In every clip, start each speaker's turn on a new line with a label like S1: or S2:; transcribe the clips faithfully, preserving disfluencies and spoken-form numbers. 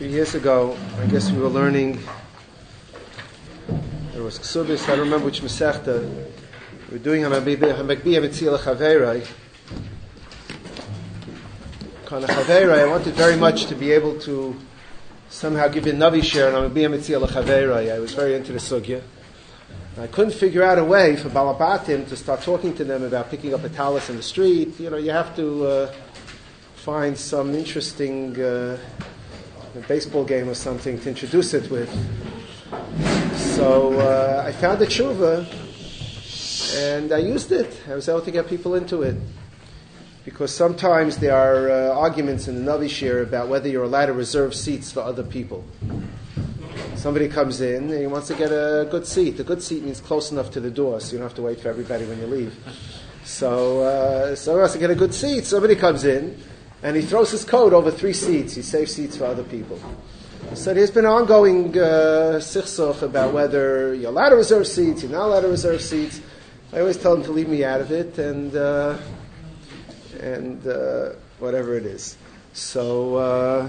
S1: few years ago, I guess we were learning, there was Ksubis, I don't remember which Masechta, we were doing Hamakbiyah Mitzila Chaverai. Kana Chaverai, I wanted very much to be able to somehow give you a Navi share on Hamakbiyah Mitzila Chaverai. I was very into the Sugya. I couldn't figure out a way for Balabatim to start talking to them about picking up a talis in the street. You know, you have to uh, find some interesting uh, baseball game or something to introduce it with. So uh, I found a tshuva, and I used it. I was able to get people into it. Because sometimes there are uh, arguments in the Navi Shir about whether you're allowed to reserve seats for other people. Somebody comes in and he wants to get a good seat. A good seat means close enough to the door, so you don't have to wait for everybody when you leave. So, uh, someone wants to get a good seat. Somebody comes in and he throws his coat over three seats. He saves seats for other people. So there's been ongoing uh, sichsoch about whether you're allowed to reserve seats, you're not allowed to reserve seats. I always tell them to leave me out of it, and uh, and uh, whatever it is. So, uh,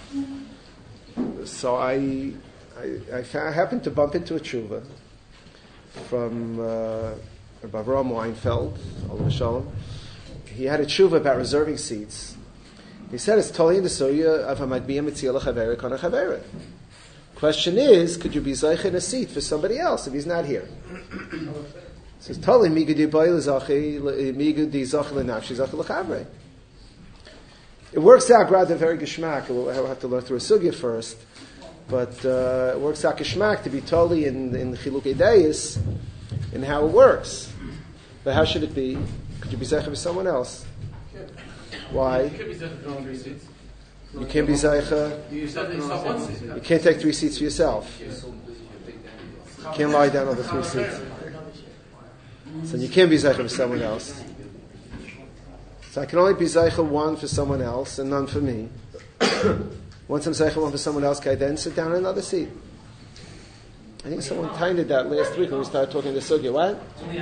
S1: so I. I, I, found, I happened to bump into a tshuva from uh, Rabbi Avraham Weinfeld, Olav Shalom. He had a tshuva about reserving seats. He said it's totally in the suya of Hamakbiyah Mitzila Chaverai Kana Chaverai. Question is, could you be zeich in a seat for somebody else if he's not here? It says totally migudi boy lezachi migudi zachi lenafshi zachi lechavrei. It works out rather very geschmack. We'll have to learn through a sugya first. But uh, it works out kishmak to be totally in in chilukei deis in how it works. But how should it be? Could you be zeicha with someone else? Why? You can't be zeicha. You can't take three seats for yourself. You can't lie down on the three seats. So you can't be zeicha with someone else. So I can only be zeicha one for someone else and none for me. Once I'm zeicha one for someone else, can I then sit down in another seat? I think someone timed that last week when we started talking to Sugya. What?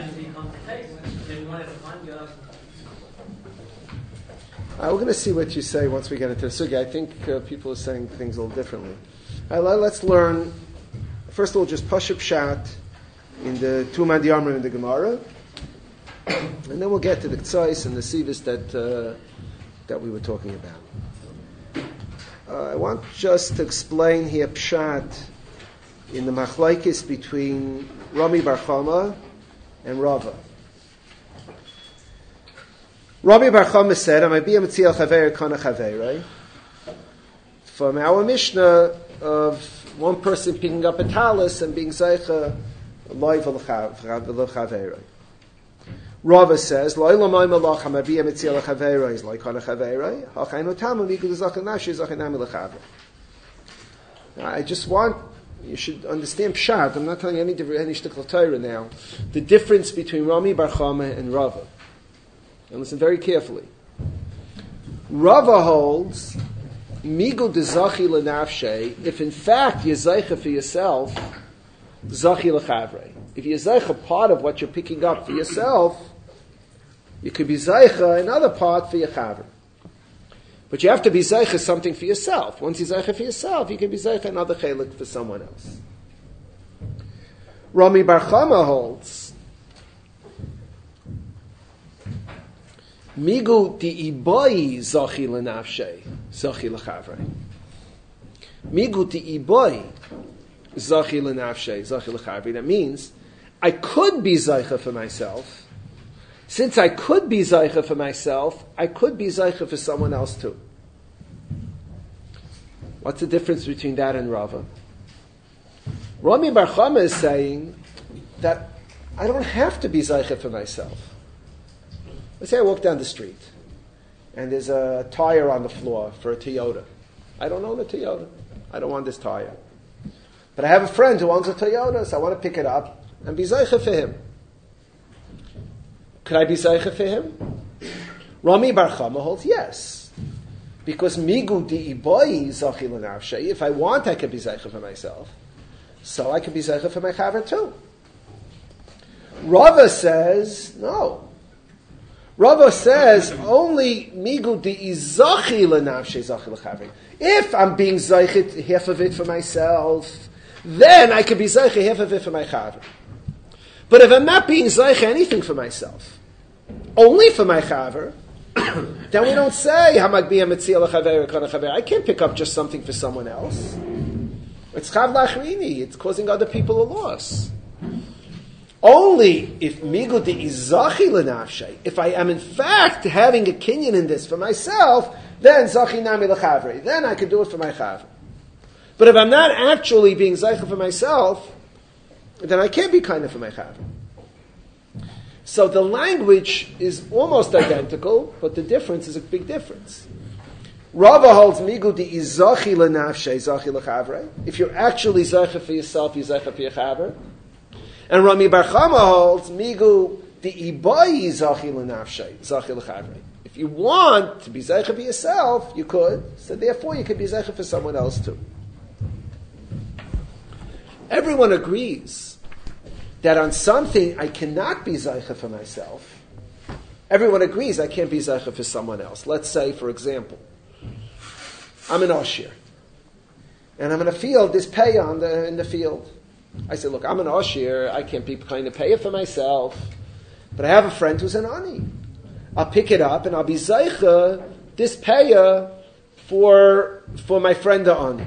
S1: Uh, we're going to see what you say once we get into the Sugya. I think uh, people are saying things a little differently. All right, let's learn, first of all, just Pashup Shat in the Tumad Yamrim in the Gemara. And then we'll get to the Ktsais and the Sivis that, uh, that we were talking about. Uh, I want just to explain here Pshat in the machlaikis between Rami Bar Chama and Rava. Rami Bar Chama said, "Hamakbiyah Mitzila Chaverai Kana Chaverai." From our Mishnah of one person picking up a talis and being zeicha loy v'lechaverai. Rava says, "Lo ilamay malach Hamakbiyah Mitzila Chaverai is like Kana Chaverai. Hachaynu tamu migud zachin nashi zachin nami lechaver." I just want you should understand Pshat. I'm not telling you any different any shtickle Torah now. The difference between Rami Bar Chama and Rava. And listen very carefully. Rava holds migud zachi lenafshe. If in fact you're zeicha for yourself, zachi lechavrei. If you're zeicha part of what you're picking up for yourself, you could be zeicha another part for your chaver. But you have to be zeicha something for yourself. Once you're zeicha for yourself, you can be zeicha another chelik for someone else. Rami Bar Chama holds migu ti iboi zachi lenafshe zachi lechavrei. Migu ti iboi zachi lenafshe zachi lechavrei. That means I could be zeicha for myself. Since I could be zeicha for myself, I could be zeicha for someone else too. What's the difference between that and Rava? Rami Bar Chama is saying that I don't have to be zeicha for myself. Let's say I walk down the street and there's a tire on the floor for a Toyota. I don't own a Toyota. I don't want this tire. But I have a friend who owns a Toyota, so I want to pick it up and be zeicha for him. Could I be zeicha for him? Rami Bar Chama holds yes. Because migu di iboi zachi lenafshe, if I want, I can be zeicha for myself. So I can be zeicha for my chaver too. Rava says, no. Rava says only migu di izachi lenafshe zachi lechavri. If I'm being zaychit half of it for myself, then I could be zaychit half of it for my chaver. But if I'm not being zaychit anything for myself, only for my chaver, then we don't say hamagbiya metzia lechaver kana chaver. I can't pick up just something for someone else. It's chav lachrini. It's causing other people a loss. Only if migu de izachi lenafshe, if I am in fact having a kinyan in this for myself, then zachi nami lechavri. Then I can do it for my chaver. But if I'm not actually being zaycha for myself, then I can't be kind of for my chaver. So the language is almost identical, but the difference is a big difference. Rava holds migu de izachi lenafshe zachi lechavri. If you're actually zaycha for yourself, you're zaycha for your chaver. And Rami Bar Chama holds migu di ibai zachi lenafshe zachi lechavri. If you want to be zeicha for yourself, you could. So therefore, you could be zeicha for someone else too. Everyone agrees that on something I cannot be zeicha for myself. Everyone agrees I can't be zeicha for someone else. Let's say, for example, I'm an Oshir, and I'm in a field. There's pay on the in the field. I say, look, I'm an Oshir, I can't be kind of pay it for myself, but I have a friend who's an Ani. I'll pick it up and I'll be Zaycha, this paya for, for my friend the Ani.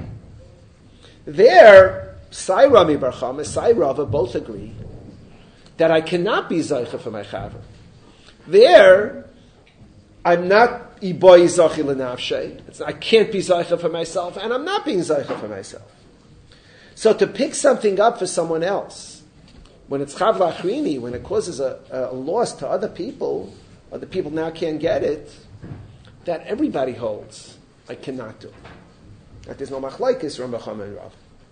S1: There, Sai Rami Bar Chama, Sai Rava both agree that I cannot be Zaycha for my Chaver. There, I'm not Iboy Zachi L'nafshe. I can't be Zaycha for myself, and I'm not being Zaycha for myself. So to pick something up for someone else, when it's chav lachrini, when it causes a, a loss to other people, other people now can't get it, that everybody holds, I cannot do. That there's no machlaikis, Rambam Chama and Rav.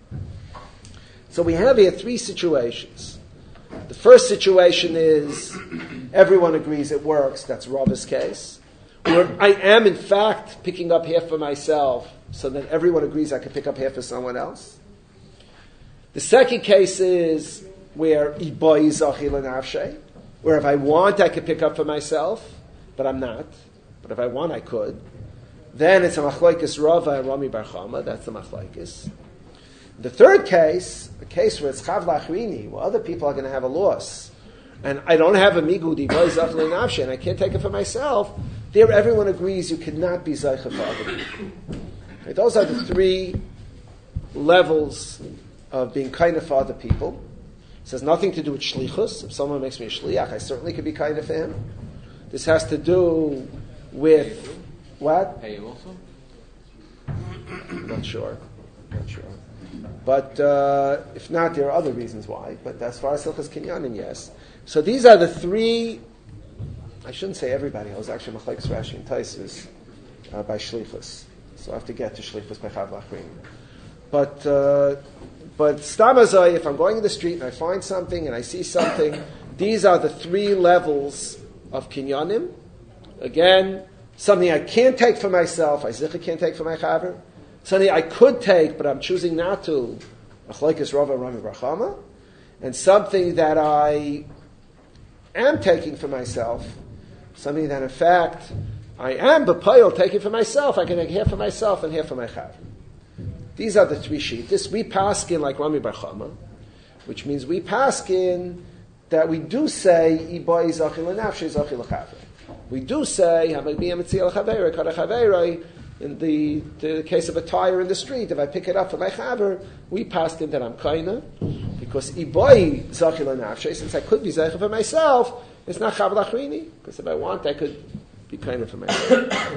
S1: So we have here three situations. The first situation is, everyone agrees it works, that's Rav's case. Where I am in fact picking up half for myself, so that everyone agrees I can pick up half for someone else. The second case is where ibai zachi lenafshe, where if I want, I could pick up for myself, but I'm not. But if I want, I could. Then it's a machlokes Rava and Rami Bar Chama. That's the machlokes. The third case, a case where it's chav lachrini, where other people are going to have a loss, and I don't have a migu ibai zachi lenafshe, and I can't take it for myself. There, everyone agrees you cannot be zaycha for other people. Right, those are the three levels of being kind of for other people. This has nothing to do with shlichus. If someone makes me a shliach, I certainly could be kind of for him. This has to do with what?
S2: Pay you also?
S1: I'm not sure. Not sure. But uh, if not, there are other reasons why. But as far as Hilchas Kinyanim, yes. So these are the three. I shouldn't say everybody. I was actually Machlekes Rashi and Taisus uh, by shlichus. So I have to get to shlichus by chav lachrim. But uh, but stamazai, if I'm going in the street and I find something and I see something, these are the three levels of kinyanim. Again, something I can't take for myself, I zicha can't take for my chaver. Something I could take, but I'm choosing not to, machlokes Rava Rami Bar Chama. And something that I am taking for myself, something that in fact I am b'payil taking for myself, I can take half for myself and half for my chaver. These are the three sheet. This we paskin like Rami Bar Chama, which means we paskin that we do say ibai zachi lenafshe zachi lechaver. We do say in the, the case of a tire in the street. If I pick it up for my chaver, we paskin that I'm kaina because ibai zachi lenafshe. Since I could be zachi for myself, it's not chav lachrini. Because if I want, I could be kaina for myself.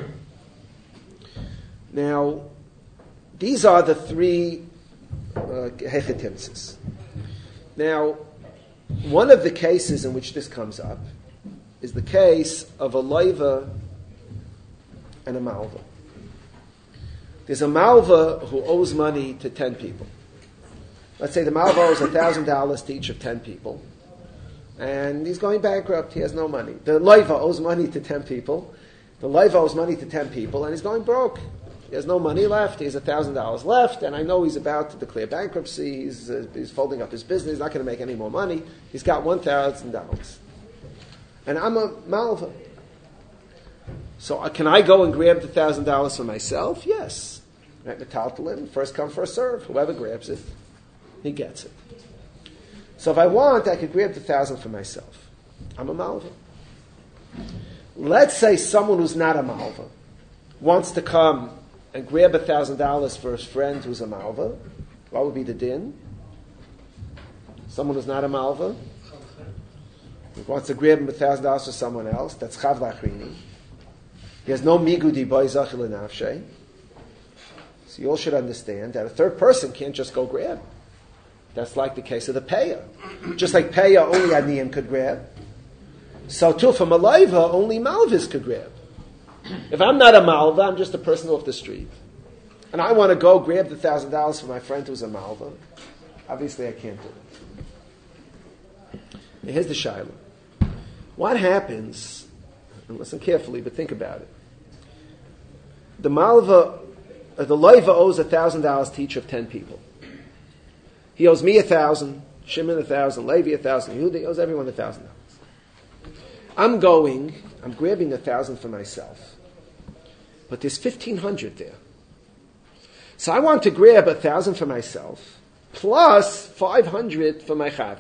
S1: Now. These are the three hechetimsis. Uh, now, one of the cases in which this comes up is the case of a loiva and a malva. There's a malva who owes money to ten people. Let's say the malva owes one thousand dollars to each of ten people, and he's going bankrupt, he has no money. The loiva owes money to ten people, the loiva owes money to ten people, and he's going broke. He has no money left. He has one thousand dollars left, and I know he's about to declare bankruptcy. He's, uh, he's folding up his business. He's not going to make any more money. He's got one thousand dollars. And I'm a malva. So uh, can I go and grab the thousand dollars for myself? Yes. Right, metaltalin, first come, first serve. Whoever grabs it, he gets it. So if I want, I could grab the thousand for myself. I'm a malva. Let's say someone who's not a malva wants to come and grab a thousand dollars for his friend who's a malva. What would be the din? Someone who's not a malva he wants to grab him a thousand dollars for someone else. That's chav lachrini. He has no migudi boy zachil nafshe. So you all should understand that a third person can't just go grab. That's like the case of the paya. Just like paya, only aniyim could grab. So too, for malayva, only malvis could grab. If I'm not a malva, I'm just a person off the street, and I want to go grab the thousand dollars for my friend who's a malva, obviously I can't do it. Now here's the shaila. What happens, and listen carefully, but think about it. The malva, uh, the loiva owes a thousand dollars to each of ten people. He owes me a thousand, Shimon a thousand, Levi a thousand, Yehuda, he owes everyone a thousand dollars. I'm going, I'm grabbing a thousand for myself, but there's fifteen hundred there. So I want to grab a thousand for myself, plus five hundred for my chaver.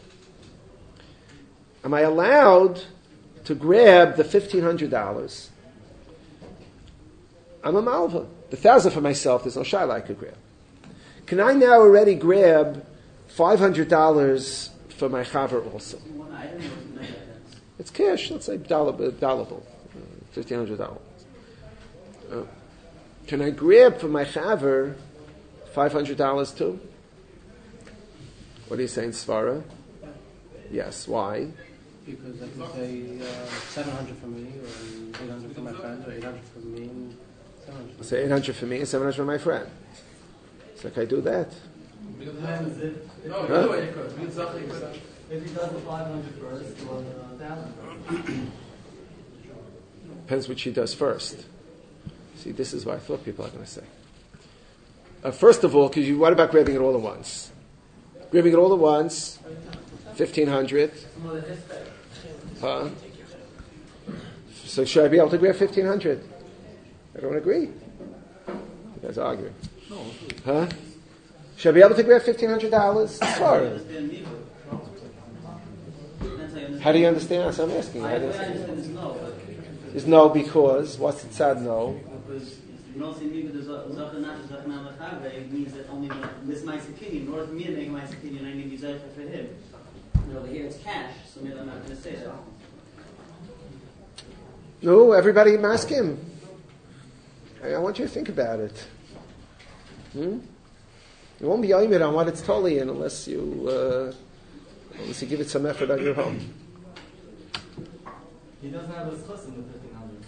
S1: Am I allowed to grab the fifteen hundred dollars? I'm a malva. The thousand for myself, there's no shaila I could grab. Can I now already grab five hundred dollars for my chaver also? It's cash. Let's say dollable, fifteen hundred dollars. Uh, can I grab for my chaver five hundred dollars too? What are you saying, Svara? Yes. Why?
S2: Because I can say uh, seven hundred for me, or eight hundred for my friend, or eight hundred for me, and seven hundred.
S1: I'll say eight hundred for me and seven hundred for my friend. So can I do that?
S3: No,
S1: huh?
S3: way you could.
S2: If he does the five hundred first, or the thousand.
S1: Depends which he does first. See, this is what I thought people are going to say. Uh, first of all, because you, what about grabbing it all at once? Grabbing it all at once, fifteen hundred. Huh? So should I be able to grab fifteen hundred? I don't agree. You guys are arguing. Huh? Should I be able to grab fifteen hundred dollars? Sorry. How do you understand? That's what I'm asking. How do you understand? Is no because what's the tzad no?
S4: Because no means that only this my opinion, nor me to make my opinion, I need to use for him. And over here it's cash, so maybe I'm not going to say that.
S1: No, everybody ask him. I, I want you to think about it. Hmm? You won't be aimed on what it's totally in unless you uh, unless you give it some effort on your own.
S2: He doesn't have his chus in the fifteen hundred.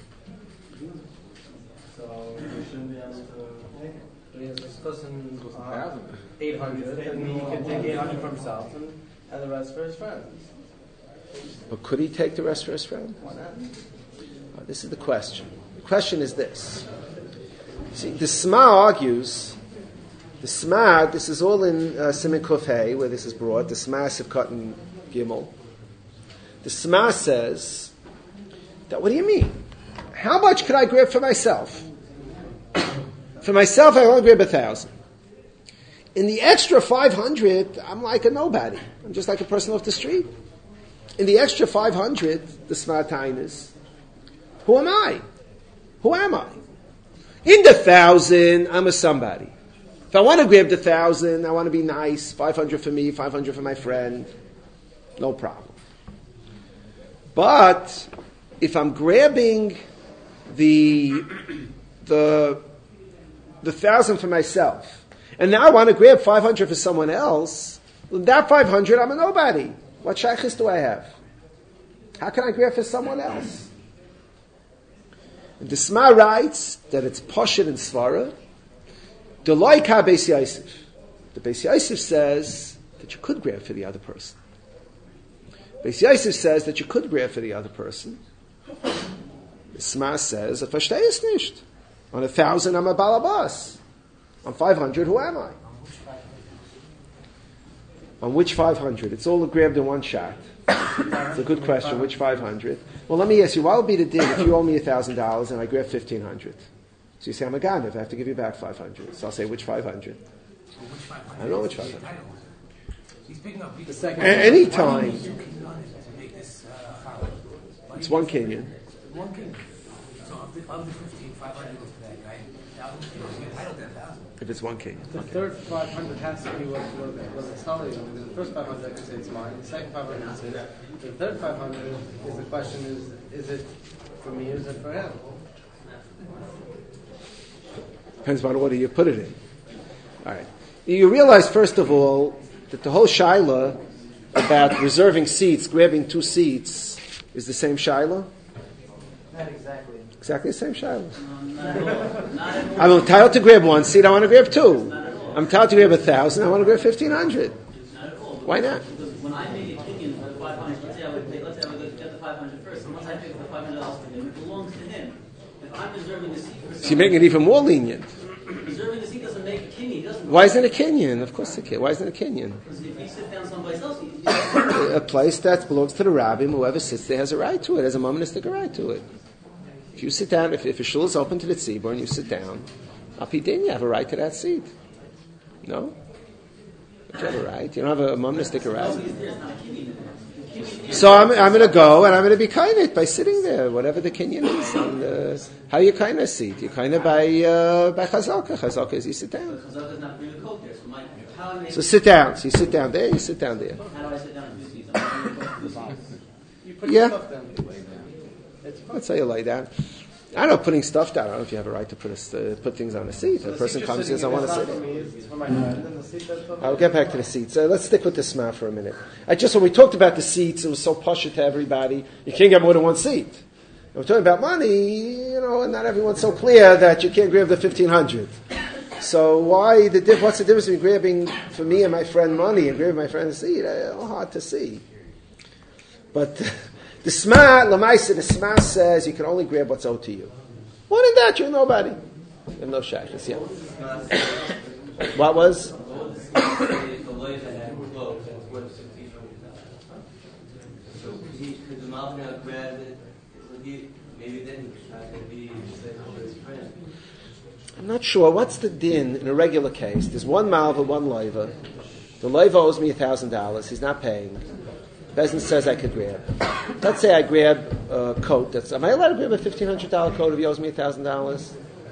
S2: So he shouldn't be able to take it. But he has his chus in uh, eight hundred, and he can take eight hundred for himself and, and the rest for his friends.
S1: But could he take the rest for his friend?
S2: Why not?
S1: Uh, this is the question. The question is this. See, the Sma argues, the Sma, this is all in uh, Siman Kuf Hey, where this is brought, the Sma Sivkot and Gimel. The Sma says, that, what do you mean? How much could I grab for myself? For myself, I only grab a thousand. In the extra five hundred, I'm like a nobody. I'm just like a person off the street. In the extra five hundred, the Sma Tainis, who am I? Who am I? In the thousand, I'm a somebody. If I want to grab the thousand, I want to be nice, five hundred for me, five hundred for my friend, no problem. But if I'm grabbing the the the thousand for myself, and now I want to grab five hundred for someone else, with that five hundred, I'm a nobody. What shaykhis do I have? How can I grab for someone else? And the Sma writes that it's Poshet and Svara. The Loika Beis Yosef. The Beis Yosef says that you could grab for the other person. Beis Yosef says that you could grab for the other person. The Sma says, "A verstehst nicht. On a thousand, I'm a balabas. On five hundred, who am I? On which five hundred? It's all grabbed in one shot. It's a good question. Which five hundred? Well, let me ask you, what would be the din if you owe me one thousand dollars and I grab fifteen hundred dollars? So you say, I'm a ganav, I have to give you back five hundred dollars. So I'll say, which five hundred dollars?
S5: Well, which five hundred dollars?
S1: I don't know which five hundred dollars.
S5: He's picking up
S2: The second
S1: A- any time.
S5: uh,
S1: It's one Kenyan.
S5: One Kenyan. So of the, of the fifteen, five hundred goes to that guy. Now, you get titled ten thousand.
S1: If it's one Kenyan.
S2: The
S1: Okay.
S2: third five hundred has to be what, what, what it's telling you. Because the first five hundred, I can say it's mine. The second five hundred, I can say that. The third five hundred is the question: is is it for me or is it for him?
S1: Depends on what order you put it in. All right. You realize, first of all, that the whole shaila about reserving seats, grabbing two seats, is the same shaila?
S2: Not exactly.
S1: Exactly the same shaila.
S4: No, not at all. Not at all.
S1: I'm entitled to grab one seat, I want to grab two.
S4: Not at all.
S1: I'm entitled to grab a thousand, I want to grab fifteen hundred.
S4: Not at all.
S1: Why not?
S4: Because when I make a opinion for the five hundred, let's say I would pay, let's say I would get the five hundred first, and once I pick up the five hundred dollars for him, it belongs to him. If I'm reserving the seat for someone,
S1: So you're making it even more lenient.
S4: reserving the seat doesn't make a kinny. He doesn't.
S1: Why isn't it a Kenyan? Of course it can. Why isn't it a Kenyan?
S4: Because if you sit down someplace else, you, you
S1: A place that belongs to the rabbi, whoever sits there has a right to it, has a monistic right to it. If you sit down, if, if a shul is open to the tzibur and you sit down, al pi din, you have a right to that seat. No? You have a right. You don't have a monistic right.
S4: there's not a kinny in there.
S1: So I'm, I'm going to go and I'm going to be kind by sitting there, whatever the Kenyan is. And, uh, how you kind of seat? You kind of by uh, by chazaka. Chazaka is you sit down.
S4: Chazaka is not bringing a coat there, so my, how I make,
S1: So sit down. So you sit down there. You sit down there.
S4: how do I sit down in two seats? I'm bringing a coat to two seats.
S2: You put
S1: Yeah.
S2: your stuff down. You lay down. It's fine.
S1: That's how you lay down. I don't know, putting stuff down. I don't know if you have a right to put a, uh, put things on a seat.
S2: So
S1: A
S2: the
S1: person
S2: seat
S1: comes
S2: you're
S1: and says, I want to
S2: sitting
S1: sit.
S2: in, it's not for me, it's for my friend, and the seat that's over
S1: I'll
S2: there.
S1: get back to the seats. Uh, let's stick with the sma for a minute. I just, when we talked about the seats, it was so posh to everybody. You can't get more than one seat. And we're talking about money, you know, and not everyone's so clear that you can't grab the fifteen hundred. So why the diff, what's the difference between grabbing for me and my friend money and grabbing my friend's seat? Uh, hard to see. But the sma, lamaisa, the sma says you can only grab what's owed to you. More than that, you're nobody. You have no shaykhs, yeah. What was?
S3: The light that had closed, and it's worth sixteen hundred dollars. So he, could the mouth now grab it? Would he, maybe then I could be saying for his friend.
S1: I'm not sure. What's the din in a regular case? There's one malva, one loiva. The loiva owes me one thousand dollars. He's not paying. Bezin says I could grab. Let's say I grab a coat. That's, am I allowed to grab a fifteen hundred dollars coat if he owes me one thousand dollars?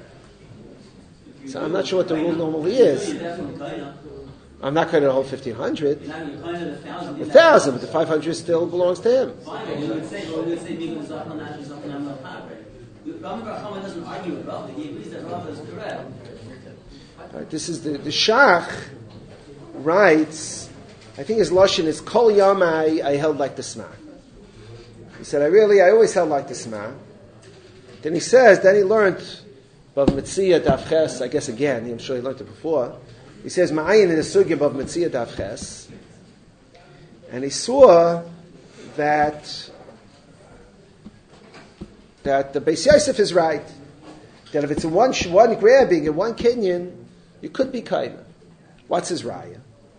S1: So I'm not sure what the rule normally is.
S4: You're definitely kinda.
S1: I'm not going to hold fifteen hundred.
S4: You're not, you're kinda the thousand.
S1: A thousand, but the five hundred still belongs to him.
S4: Fine, but we would say, but we would say, Bigul Zachman, Nash, Zachman, I'm not hot. Rami Bar Chama doesn't argue with Rav. He agrees that Rav is correct.
S1: Right, this is the, the Shach writes, I think his Lashon is Kol Yamai, I held like the Sma. He said, I really, I always held like the Sma. Then he says, then he learned, Bav Metzia Davches, I guess again, I'm sure he learned it before. He says, Ma'ayin in the Sugya Bav Metzia Davches. And he saw that that the Beis Yosef is right. That if it's a one, one grabbing and one Kenyan, you could be kind of. What's his raya?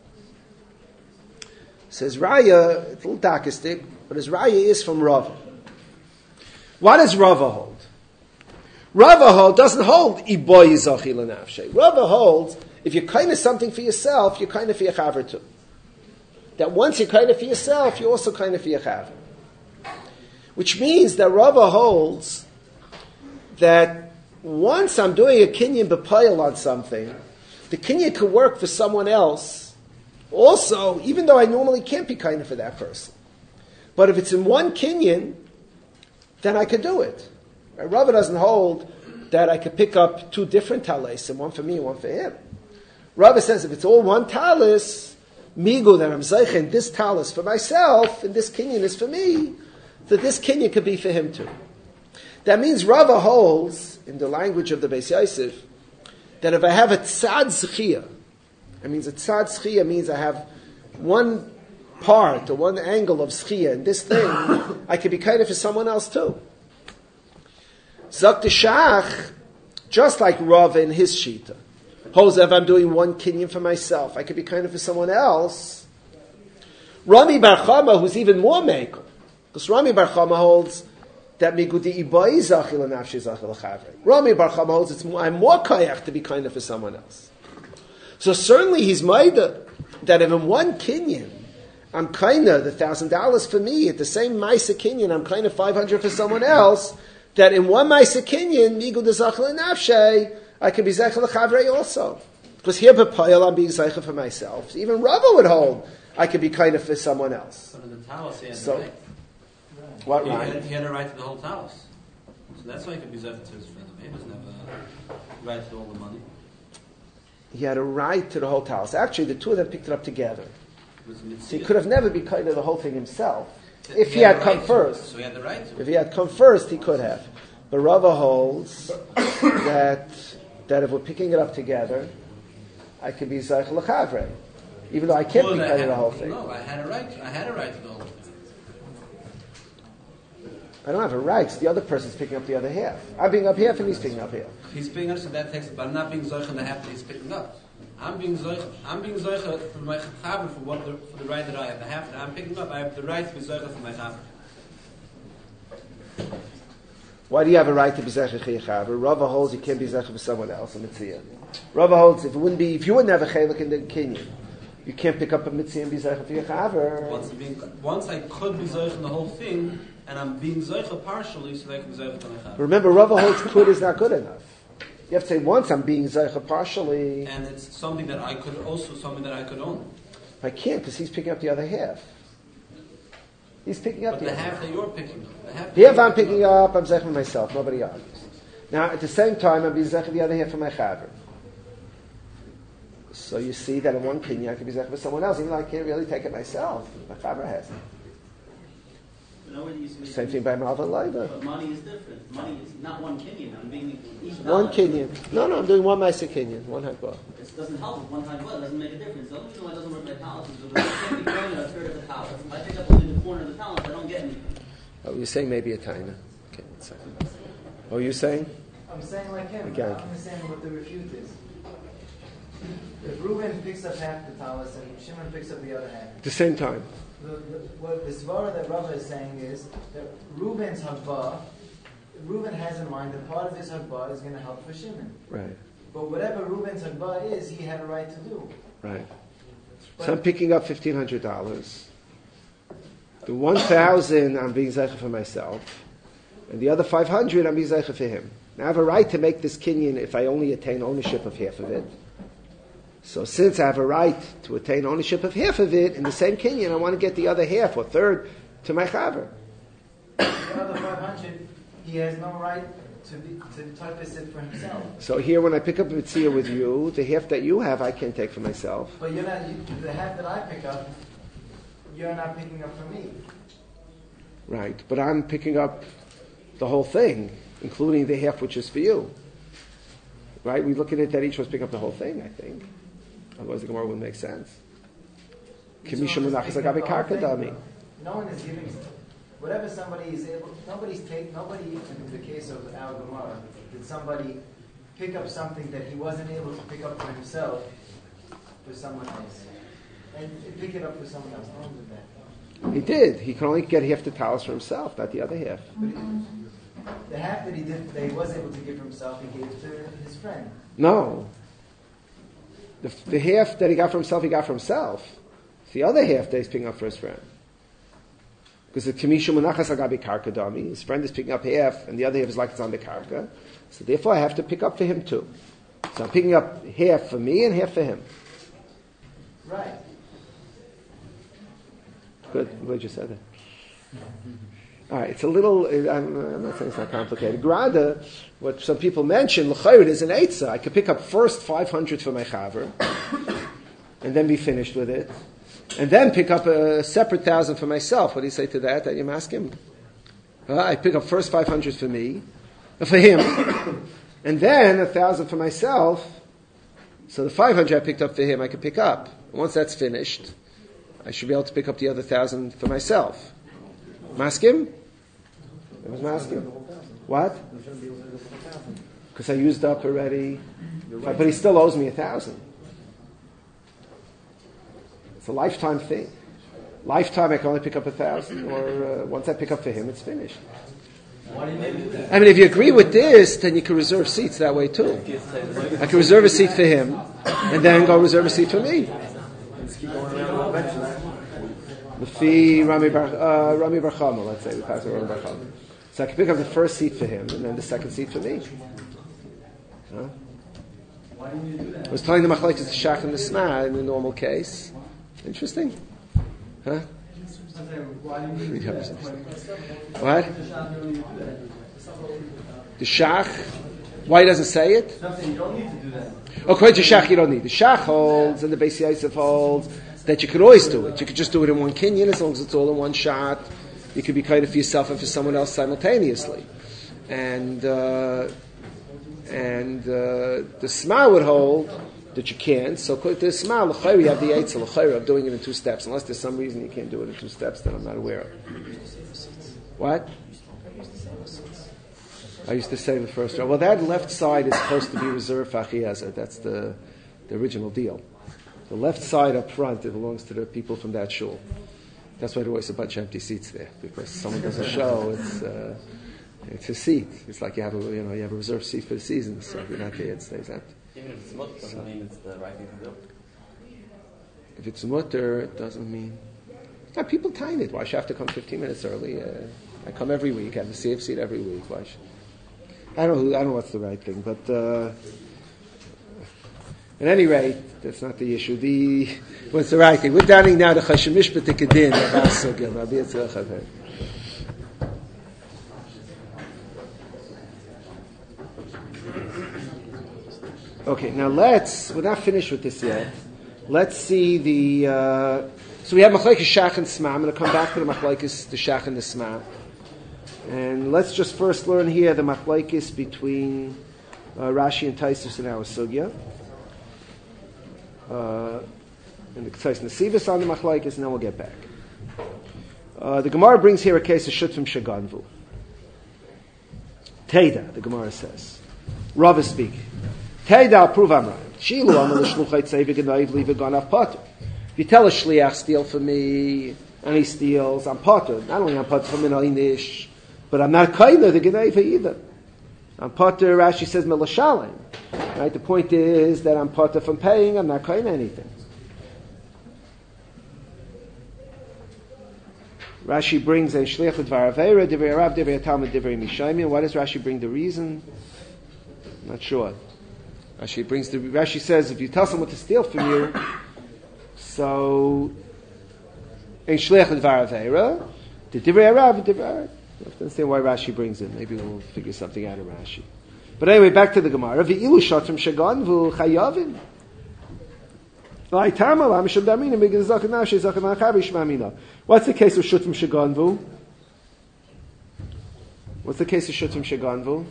S1: Says raya, it's a little darkistic, but his raya is from Rava. What does Rava hold? Rava hold doesn't hold iboy zachi lenafshe. Rava holds if you're kind of something for yourself, you're kind of for your chaver too. That once you're kind of for yourself, you're also kind of for your chaver. Which means that Rava holds that once I'm doing a kinyan b'payil on something, the kinyan could work for someone else. Also, even though I normally can't be kind of for that person. But if it's in one kinyan, then I could do it. Right? Rava doesn't hold that I could pick up two different talis, and one for me and one for him. Rava says if it's all one talis, migu, that I'm zeichen, this talis for myself, and this kinyan is for me, that this kinyan could be for him too. That means Rava holds, in the language of the Beis Yosef, that if I have a tzad zchiyah, that means a tzad zchiyah means I have one part or one angle of zchiyah in this thing, I could be kind of for someone else too. Zok the Shach, just like Rava in his shita, holds that if I'm doing one kinyan for myself, I could be kind of for someone else. Rami Bar Chama, who's even more makel, because Rami Bar Chama holds that migudi ibai zachil and nafshi zachil l'chavrei. Rami Bar Chama holds it's more, I'm more kayach to be kind of for someone else. So certainly he's maida that if in one kinyan I'm kind of the thousand dollars for me at the same Maisa kinyan I'm kind of five hundred for someone else. That in one Maisa kinyan migudi zachil and nafshi I can be zachil l'chavrei also. Because here b'payil I'm being zachil for myself. Even Rava would hold I could be kind of for someone else.
S6: But in the talus he had
S1: So,
S6: the right.
S1: What
S6: He
S1: right?
S6: had, he had a right to the whole talus. So that's why he could be zayfer to his friend. He doesn't have a right to all the money.
S1: He had a right to the whole talus. Actually, the two of them picked it up together.
S6: It was a
S1: So he
S6: mitzvah.
S1: could have never been kind of the whole thing himself.
S6: He
S1: If he had
S6: the
S1: come
S6: right to.
S1: first.
S6: So he had the right to.
S1: If he had come first, he could have. But Rava holds that that if we're picking it up together, I could be Zayich L'Chavrei. Even though I can't
S6: Well,
S1: be
S6: I
S1: kind of
S6: had-
S1: the whole thing.
S6: No, I had a right. I had a right to the whole thing.
S1: I don't have a right. The other person's picking up the other half. I'm picking up half and he's picking up half.
S6: He's being honest in that text, but I'm not being zoich in the half that he's picking up. I'm being zoich. I'm being zoich for my chaver for what the, for the right that I have. The half that I'm picking up, I have the right to be zoich for my chaver.
S1: Why do you have a right to be Zayich L'Chavrei? Rava holds you can't be Zayich for someone else, a Mitzvah. Rava holds if it wouldn't be, if you wouldn't have a chelik in the kinyan, you can't pick up a Mitzvah and be Zayich for your chaver.
S6: Once, I'm being, once I could be zoich in the whole thing, and I'm being zoich partially, so that I can be zoich for my chaver.
S1: Remember, Rava holds kud is not good enough. You have to say once I'm being Zayich partially.
S6: And it's something that I could also something that I could own.
S1: I can't because he's picking up the other half. He's picking up
S6: But
S1: the,
S6: the
S1: other
S6: half that you're picking up, the half.
S1: The half I'm picking up, I'm Zayich for myself. Nobody argues. Now, at the same time, I'm being Zayich the other half for my chaver. So you see that in one kinyan I can be Zayich for someone else, even though I can't really take it myself. My chaver has it.
S4: You know, when you say-
S1: Same thing by Malva Leiva.
S4: But money is different. Money is not one kinyan. I'm being each
S1: One
S4: dollar.
S1: kinyan. No, no, I'm doing one Maisa kinyan, one hakbah.
S4: It doesn't help. One time well, it doesn't make a difference. The only reason why it doesn't work like talents is because I can't be going a third of the talent. If I pick up only the corner of the talent, I don't get anything.
S1: Oh, you're saying maybe a taina. Okay, one second. Oh, you're saying?
S2: I'm saying like him.
S1: Okay.
S2: I'm understanding what the refute is. If Reuben picks up half the talus and Shimon picks up the other half,
S1: At the same time.
S2: the, the, what the svara that Rava is saying is that Reuben's hagbah, Reuben has in mind that part of his hagbah is going to help for Shimon.
S1: Right,
S2: But whatever Reuben's hagbah is, he had a right to do.
S1: right. So I'm picking up fifteen hundred dollars. The one thousand I'm being zeicha for myself, and the other five hundred I'm being zeicha for him. Now I have a right to make this kinyan if I only attain ownership of half of it. So since I have a right to attain ownership of half of it in the same kinyan, I want to get the other half or third to my chaver.
S2: The other five hundred, he has no right to be to typeface it for himself.
S1: So here, when I pick up a mitzvah with you, the half that you have, I can't take for myself.
S2: But you're not. You, the half that I pick up, you're not picking up for me.
S1: Right, but I'm picking up the whole thing, including the half which is for you. Right, we look at it that each was picking up the whole thing, I think. Otherwise the Gemara wouldn't make sense. Kimisha Munachas Agabe Karka Dami.
S2: No one is giving. Whatever somebody is able, nobody's take, nobody, in the case of our Gemara, did somebody pick up something that he wasn't able to pick up for himself for someone else. And pick it up for someone else. No one did that.
S1: He did. He can only get half the talus for himself, not the other half.
S2: But he, the half that he did, that he was able to give for himself, he gave to his friend.
S1: No. The, the half that he got for himself, he got for himself. The other half that he's picking up for his friend. Because the Kimisha Munachas Agabi Karka Dami, his friend is picking up half, and the other half is like it's on the Karka. So therefore I have to pick up for him too. So I'm picking up half for me and half for him.
S2: Right.
S1: Good, I'm glad you said that. All right, it's a little, I'm, I'm not saying it's not complicated. Grada, what some people mention, l'chayr is an eitzah. I could pick up first five hundred for my chaver, and then be finished with it. And then pick up a separate thousand for myself. What do you say to that? That you ask him? Uh, I pick up first five hundred for me, uh, for him, and then a thousand for myself. So the five hundred I picked up for him, I could pick up. And once that's finished, I should be able to pick up the other thousand for myself. Maskim? It was maskim. What? Because I used up already. But he still owes me a thousand. It's a lifetime thing. Lifetime I can only pick up a thousand, or uh, once I pick up for him, it's finished.
S3: Why do you do that?
S1: I mean, if you agree with this, then you can reserve seats that way too. I can reserve a seat for him, and then go reserve a seat for me.
S2: Let's keep going around the bench.
S1: The fee Rami Bar uh, Rami Bar Chama, let's say we pass it Rami Bar Chama. So I can pick up the first seat for him, and then the second seat for me. Huh?
S3: Why do you do that?
S1: I was telling the machlekes the shach and the sma in the normal case. Interesting, huh?
S3: Why do you do that?
S1: What? The shach? Why he doesn't say it?
S3: Something you don't need to do that.
S1: According to shach, you don't need. The shach holds, and the Beis Yosef holds that you could always do it. You could just do it in one kinyan as long as it's all in one shot. You could be kind of for yourself and for someone else simultaneously. And uh, and uh, the Sma would hold that you can't. So according to the Sma, l'chayr, you have the Eitzel l'chayr of doing it in two steps. Unless there's some reason you can't do it in two steps that I'm not aware of. What? I used to say the first row. Well, that left side is supposed to be reserved for Achiezer. That's the, the original deal. The left side up front, it belongs to the people from that shul. That's why there's always a bunch of empty seats there, because someone doesn't show. It's uh, it's a seat. It's like you have a you know you have a reserved seat for the season. So if you're not there, it stays empty.
S7: Even if it's mutter, doesn't mean it's the right thing to do.
S1: If it's mutter, it doesn't mean. Yeah, people time it. Why should I have to come fifteen minutes early? Uh, I come every week. I have a C F seat every week. Why should I don't know. I don't know what's the right thing, but uh, at any rate, that's not the issue. The what's the right thing? We're down now the Chashem Mishpat Kedin about Sugya. Rabbi Yitzchak Haver. Okay, now let's. We're not finished with this yet. Let's see the. Uh, so we have Machlekes Shach and Sma. I'm going to come back to the Machlekes the Shach and the Sma. And let's just first learn here the machlekes between uh, Rashi and Taisus in our sugya. Uh, and the Tzais Nesivus on the machlekes, and then we'll get back. Uh, the Gemara brings here a case of Shutfim Shaganvu. Teda, the Gemara says. Rav is speaking. Teda, prove I'm right. Shilu amal l'shluchai tzei v'genaiv li v'ganav pater. If you tell a shliach, steal for me, and he steals, I'm pater. Not only I'm pater from an einish, but I'm not kaina the genaiva either. I'm pater, Rashi says, melashalim. Right? The point is that I'm pater from paying, I'm not kaina anything. Rashi brings a shliach l'dvar aveira, divrei Rav, divrei Talmud, divrei Mishayim. Why does Rashi bring the reason? I'm not sure. Rashi brings the, Rashi says, if you tell someone to steal from you, so, a shliach l'dvar aveira, the divrei Rav, divrei Rav. I have to understand why Rashi brings it. Maybe we'll figure something out of Rashi. But anyway, back to the Gemara. V'ilu shotrim shaganvu chayavim. What's the case of shotrim shaganvu? What's the case of shotrim shaganvu?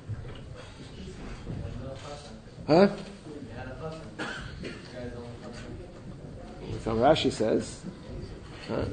S1: Huh? That's what Rashi says. Huh?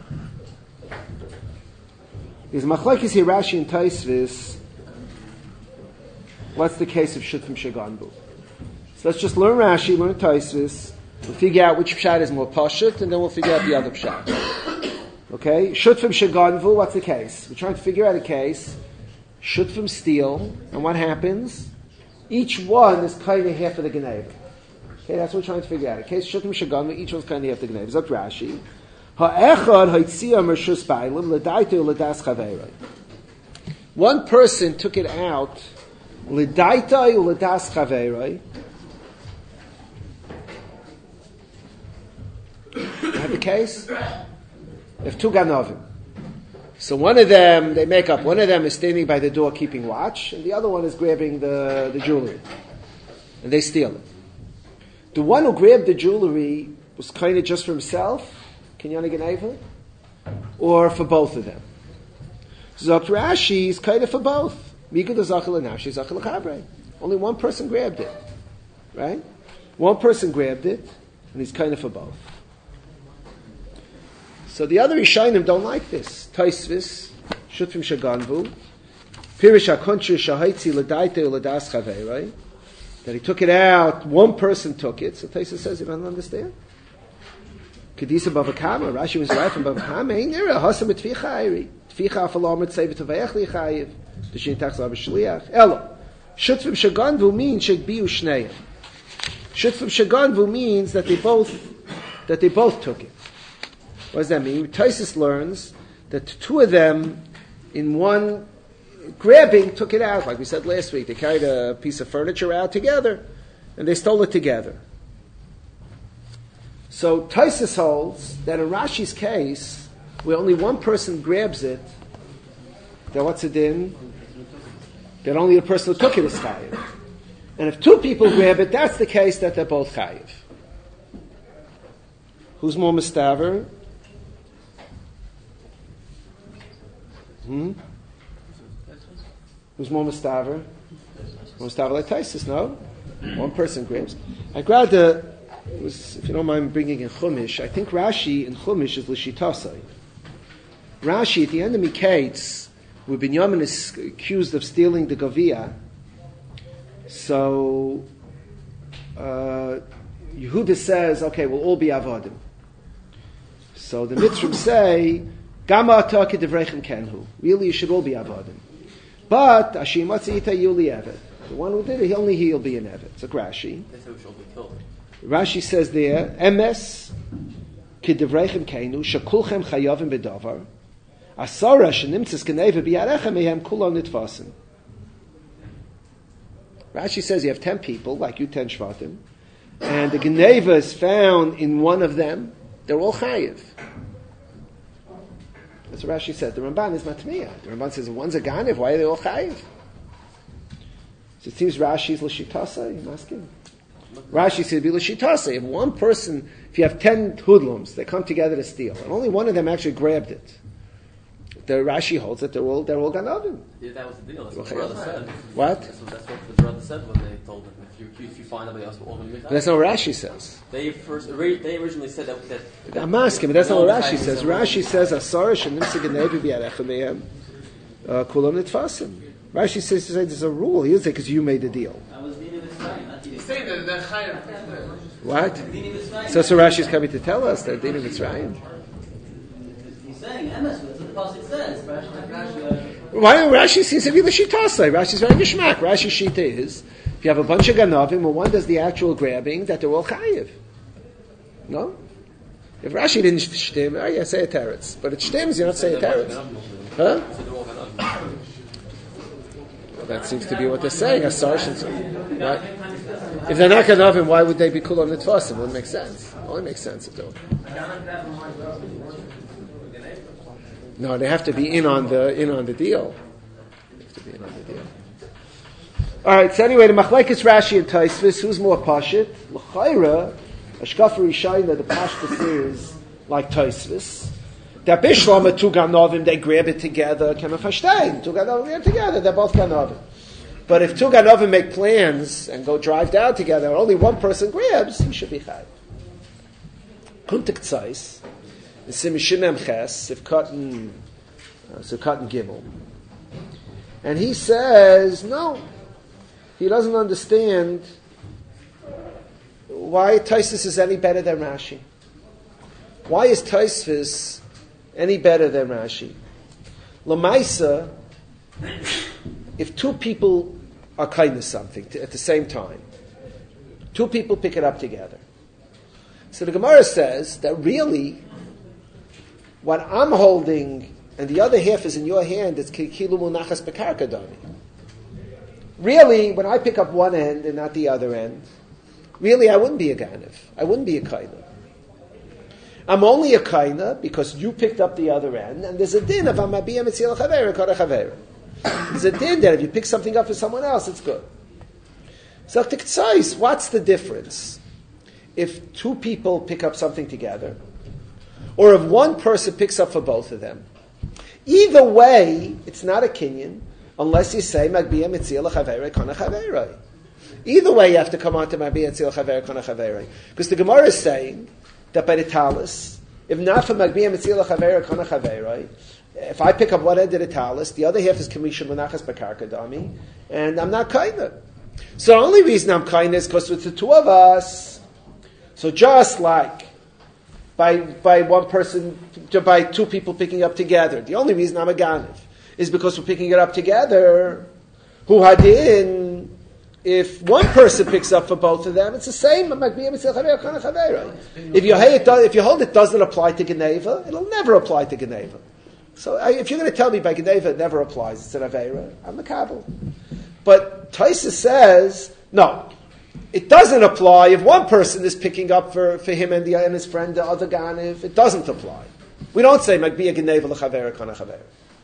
S1: Is machlokes here Rashi and Taisvis? What's the case of Shutfim Shaganbu? So let's just learn Rashi, learn Taisvis. We'll figure out which pshat is more pashut, and then we'll figure out the other pshat. Okay, Shutfim Shaganvu. What's the case? We're trying to figure out a case. Shutfim steal, and what happens? Each one is kind of half of the geneva. Okay, that's what we're trying to figure out. A case Shutfim Shaganvu. Each one's kind of half the geneva. Is that Rashi? One person took it out. L'daitai u'ledas chaverai. Have the case? If two ganovim. So one of them, they make up. One of them is standing by the door keeping watch, and the other one is grabbing the, the jewelry, and they steal it. The one who grabbed the jewelry was kind of just for himself. Kinyan Geneva, or for both of them. Zok Rashi is kind of for both. Only one person grabbed it, right? One person grabbed it, and he's kind of for both. So the other Rishonim don't like this. Taisvis, Shutfim Shaganvu, Pirish HaKoncher Shahaitzi L'daite U'Ledas Chavei, right? That he took it out, one person took it, so Taisvis says, you don't understand? Kedisa Bava Kama, Rashi was right from Bava Kama, ain't there a Hasam Tficha Ayri? Leficha afalom et sevet avayach lichayev. The shin tax av shliach. Elo. Shutfim shaganvu means shekbiu shnei. Shutfim shaganvu means that they both that they both took it. What does that mean? Taisus learns that two of them in one grabbing took it out, like we said last week. They carried a piece of furniture out together, and they stole it together. So Taisus holds that in Rashi's case, where only one person grabs it, then what's it in? That only the person who took it is chayiv. And if two people grab it, that's the case that they're both chayiv. Who's more mistaver? Hmm? Who's more mistaver? More mistaver like Taisus, no? One person grabs. I grabbed a, it was, if you don't mind bringing in Chumash, I think Rashi in Chumash is L'shitasai. Rashi, at the end of Miketz, where Binyamin is accused of stealing the Gavia, so uh, Yehuda says, okay, we'll all be Avadim. So the Mitzrim say, Gama atake devrechem kenhu. Really, you should all be Avadim. But Ashim Matzita Yuli Evet. The one who did it, he only he'll be an Evet. It's a Rashi.
S7: They say we should all be killed.
S1: Rashi says there, Emes kidevrechem kenhu shakulchem chayavim bedavar asara shenimtzes geneva biyarechem mehem kulon nitvasim. Rashi says you have ten people, like you ten shvatim, and the geneva is found in one of them. They're all chayiv. That's what Rashi said. The Ramban is matmiyah. The Ramban says, one's a ganev, why are they all chayiv? So it seems Rashi's l'shitasa, you're asking? Rashi said, be l'shitasa. If one person, if you have ten hoodlums, they come together to steal, and only one of them actually grabbed it, the Rashi holds that they're all, they're all ganavim.
S7: Yeah, that was the deal. That's what the brother said.
S1: What?
S7: That's what, that's what the brother said when they told him, if you, if you find somebody else, we're all going to be
S1: That's not what Rashi says.
S7: They first, they originally said that. that
S1: I'm asking, but that's
S7: no,
S1: not what Rashi says. Rashi says, Asar shenim siganevi bi'arecha mehem kulam nitfasim. Rashi says there's a rule. He doesn't say because you made the deal.
S4: I was leading this time, not you.
S5: He's saying that they're chayav.
S1: What? So, so Rashi is coming to tell us that Dina Mitzrayim.
S4: He's saying emes, that's what the pasuk says. Rashi, Rashi,
S1: Why Rashi seems to be the shitasai? Rashi's very geshmak. Rashi's shita is if you have a bunch of ganavim, well, one does the actual grabbing, that they're all chayiv. No? If Rashi didn't shtim, oh yeah, say a teretz. But it shtims, you don't say a teretz. Huh? Well, that seems to be what they're saying. Asar right? If they're not ganavim, why would they be kulam nitvasim? It wouldn't make sense. It only makes sense if they're. No, they have to be in on the in on the deal. They have to be in on the deal. All right. So anyway, the machlekes Rashi and Tosfos, who's more pashit? L'chayra, Ashkafa Rishayna, the pashtus is like Tosfos. That Bishlam two ganovim, they grab it together. Kema fashtein, two ganovim grab together. They're both ganovim. But if two ganovim make plans and go drive down together, and only one person grabs, he should be chayav. Kuntik tzais. Simishimem Ches, if cotton, uh, so cotton gimel, and he says no, he doesn't understand why Tosfos is any better than Rashi. Why is Tosfos any better than Rashi? Lamaisa, if two people are kind of something t- at the same time, two people pick it up together. So the Gemara says that really, what I'm holding and the other half is in your hand, it's kilu munachas bekarka dami. Really, when I pick up one end and not the other end, really I wouldn't be a ganev. I wouldn't be a kaina. I'm only a kaina because you picked up the other end, and there's a din of amabiyah mitzil chavera kara chavera. There's a din that if you pick something up for someone else, it's good. So what's the difference if two people pick up something together, or if one person picks up for both of them? Either way, it's not a kinyan, unless you say, Magbiyah mitzil chavera kana chavera. Either way, you have to come on to Magbiyah mitzil chavera kana chavera. Because the Gemara is saying that by the talis, if not for Magbiyah mitzil chavera kana chavera, if I pick up one end of the talis, the other half is Kamisha Menachas Bakarka Dami, and I'm not kinda. So the only reason I'm kinda is because with the two of us, so just like by by one person, by two people picking up together. The only reason I'm a Ganiv is because we're picking it up together. Who hadin, if one person picks up for both of them, it's the same. If you, if you hold it doesn't apply to Geneva, it'll never apply to Geneva. So if you're going to tell me by Geneva it never applies, it's an Aveira, I'm a Kabul. But Taisa says, no, it doesn't apply if one person is picking up for, for him and, the, and his friend, the other Ganiv. It doesn't apply. We don't say, Magbiya Geneva l'Chaveira kana Chaveira.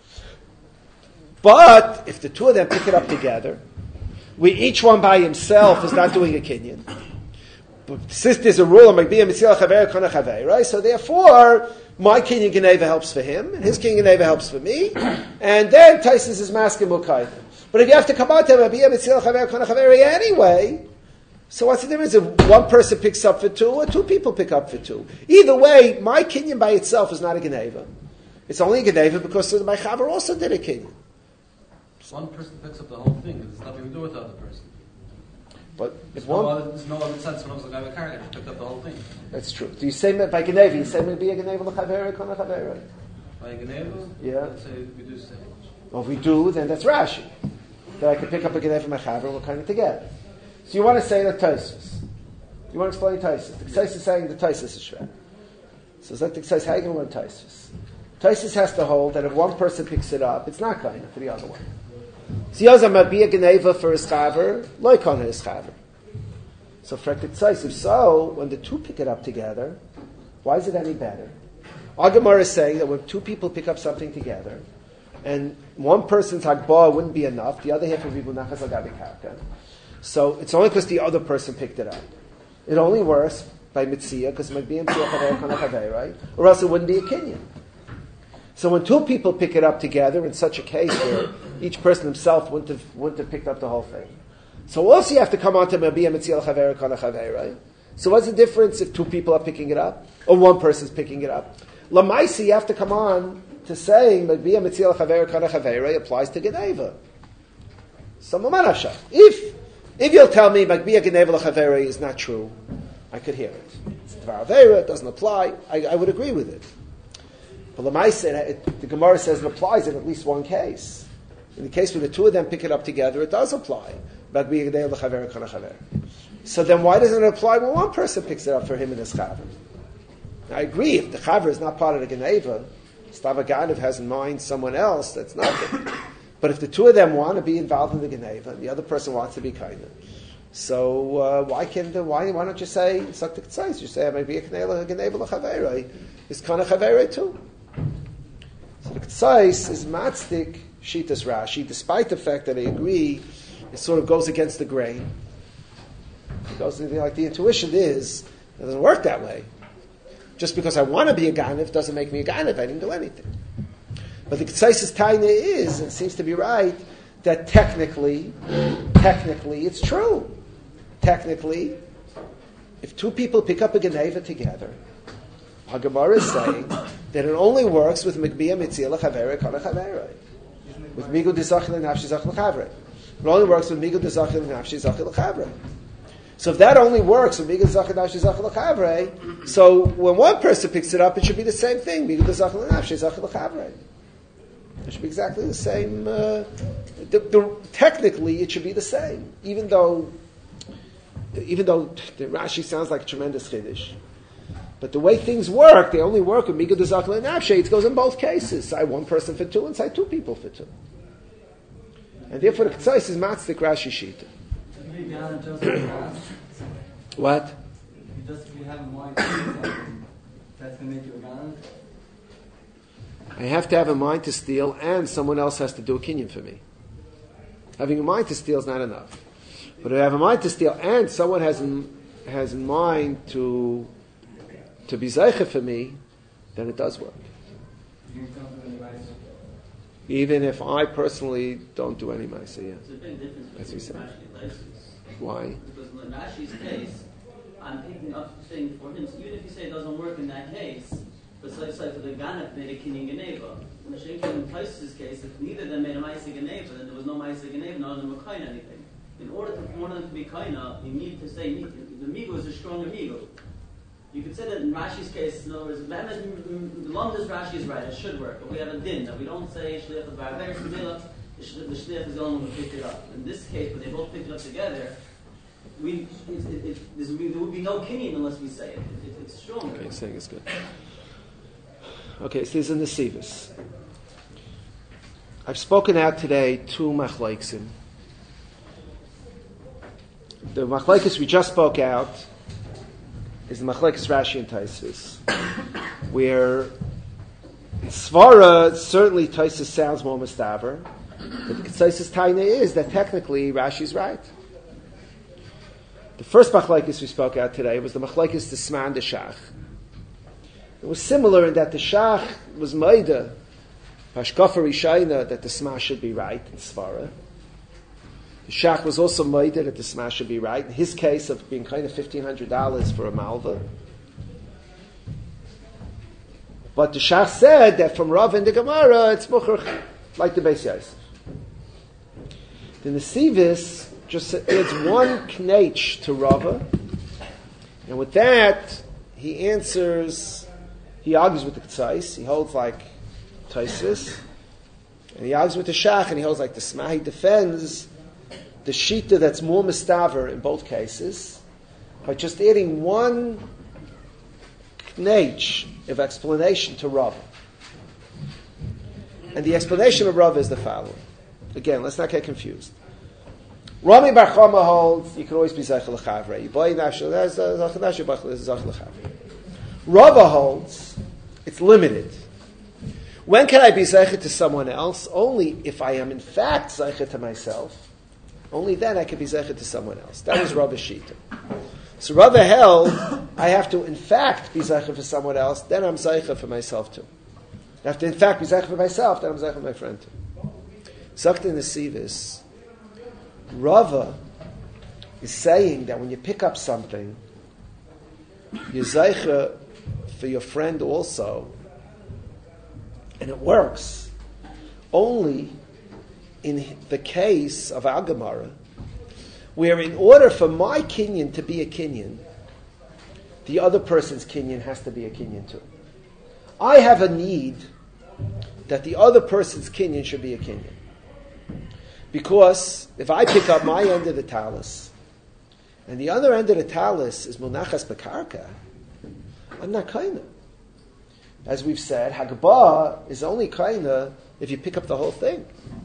S1: But if the two of them pick it up together, we each one by himself is not doing a kinyan. But since there's a rule of Magbiya Mitzil Chaveira kana Chaveira, so therefore my kinyan Geneva helps for him, and his kinyan Geneva helps for me, and then Taisus is masking Mukaita. But if you have to come out to Magbiya Mitzil Chaveira kana Chaveira anyway, so what's the difference if one person picks up for two or two people pick up for two? Either way, my kinyan by itself is not a Geneva. It's only a Geneva because my Chaver also did a kinyan.
S6: One person picks up the whole thing. There's nothing to do with the other person.
S1: But
S6: There's,
S1: if
S6: no,
S1: one,
S6: other, there's no other sense when I was a guy with a car, I picked up the whole thing.
S1: that's true. Do you say by Geneva? You say maybe a Geneva l'Chaveira kana Chaveira?
S6: By Geneva,
S1: Yeah.
S6: let's say we do say.
S1: Well, if we do, then that's Rashi. That I can pick up a Geneva from my Chaver and we're kind of together. So you want to say that Tosfos. You want to explain Tosfos. The Tosfos is saying the Tosfos is shred. So it's like the Tosfos, how are you going to learn Tosfos? Tosfos has to hold that if one person picks it up, it's not kind of for the other one. So Yazam might be a Geneva for his Chaver, Loikon his Chaver. So for Tosfos, so when the two pick it up together, why is it any better? Our Gemara is saying that when two people pick up something together, and one person's Hagbah wouldn't be enough, the other half would be Bunachas Agabi Karka. So it's only because the other person picked it up. It only works by Mitzia, because it might be in Tzia, right? Or else it wouldn't be a Kinyan. So when two people pick it up together in such a case where each person himself wouldn't have, wouldn't have picked up the whole thing. So also you have to come on to Mabiyah Mitzia Chavera Kana Chavera, right? So what's the difference if two people are picking it up or one person's picking it up? Lamaisi, you have to come on to saying Mabiyah Mitzia Chavera Kana Chavera applies to Geneva. So Mamanasha. If if you'll tell me Mabiyah Geneva Chavera is not true, I could hear it. It's Dvar Avera, it doesn't apply. I, I would agree with it. But Lamaisa, the Gemara says it applies in at least one case. In the case where the two of them pick it up together, it does apply. So then why doesn't it apply when one person picks it up for him and his chaver? I agree, if the chaver is not part of the Geneva, Stava Ganav has in mind someone else, that's nothing. But if the two of them want to be involved in the Geneva, and the other person wants to be kind of, so uh, why can't the, why why don't you say Saktik Tzais? You say maybe a Geneva l'Chavera is kind of Chavera too. So the Tzais is matzdik Shitas Rashi, despite the fact that I agree, it sort of goes against the grain. It goes like the intuition is it doesn't work that way. Just because I want to be a Ganav doesn't make me a Ganav. I didn't do anything. But the Tzais' taina is, and it seems to be right, that technically, technically it's true. Technically, if two people pick up a Geneva together, our Gemara is saying that it only works with Mikbiyah Mitzila Chavera Kana Chavera. With Migu Dizachil and Nafshi Zachil Chavera. It only works with Migu Dizachil and Nafshi Zachil Chavera. So if that only works with Migu Dizachil and Nafshi Zachil Chavera, so when one person picks it up, it should be the same thing. Migu Dizachil and Nafshi Zachil Chavera. It should be exactly the same. Uh, the, the, technically, it should be the same, even though, even though the Rashi sounds like a tremendous chiddush. But the way things work, they only work with Migud Zakla and Nafshe. It goes in both cases. Side one person for two and side two people for two. And therefore the Ketzais is Matzdik Rashi Shita. What?
S8: Just if you have a mind, that's going to make you a Ganav?
S1: I have to have a mind to steal and someone else has to do a kinyan for me. Having a mind to steal is not enough. But if I have a mind to steal and someone has in, has in mind to to be zeicha for me, then it does work. Even if I personally don't do any ma'aseh. Yeah.
S4: There's a big difference
S1: As we
S4: between
S1: said.
S4: Rashi and license.
S1: Why?
S4: Because in Rashi's case, I'm picking up thing for him. So even if you say it doesn't work in that case, but so it's like for the Ganav made a kinyan Geneva. In the Shenkin and Taisus' case, if neither of them made a ma'aseh Geneva, then there was no ma'aseh Geneva, none of them were kind anything. In order to, for one of them to be kind, you need to say, the migo is a strong migo. You could say that in Rashi's case, in other words, the long as Rashi is right, it should work. But we have a din that we don't say shliach of baraveris medila. The shliach is the only one who picked it up. In this case, when they both picked it up together, we it, it, it, there would be no kinyan unless we say it. it, it it's stronger.
S1: Okay, saying it's good. Okay, so this is in the Sivus. I've spoken out today two machloksim. The machlokes we just spoke out is the machlokes Rashi and Tosfos, where in Svara certainly Tosfos sounds more mustaver, but the Tosfos taina is that technically Rashi's right. The first machlokes we spoke out today was the machlokes the Sma and the Shach. It was similar in that the Shach was Maida, Hashkafa Rishayna, that the Sma should be right in Svara. The Shach was also Maida that the Sma should be right. In his case of being kind of fifteen hundred dollars for a Malva. But the Shach said that from Rav and the Gemara, it's Mucher, like the Beis Yosef. Then the Sivis just adds one knetch to Rava. And with that, he answers, he argues with the K'tzais, he holds like Tosfos, and he argues with the Shach, and he holds like the Sma. He defends the Shita that's more mistaver in both cases by just adding one knetch of explanation to Rava. And the explanation of Rava is the following. Again, let's not get confused. Rami Bar Chama holds you can always be Zaycha L'Chavrei. You buy Nashal, there's Zaycha Nashal, there's Zaycha L'Chavrei. Rava holds it's limited. When can I be Zaycha to someone else? Only if I am in fact Zaycha to myself. Only then I can be Zaycha to someone else. That was Rava's Shita. So Rava held I have to in fact be Zaycha for someone else, then I'm Zaycha for myself too. I have to in fact be Zaycha for myself, then I'm Zaycha for my friend too. Zakt in the Sivis, Rava is saying that when you pick up something, you're Zaycha for your friend also, and it works only in the case of our Gemara, where in order for my kinyan to be a kinyan, the other person's kinyan has to be a kinyan too. I have a need that the other person's kinyan should be a kinyan. Because if I pick up my end of the talus, and the other end of the talus is munachas bekarka, I'm not kaina. As we've said, Hagbah is only kaina if you pick up the whole thing.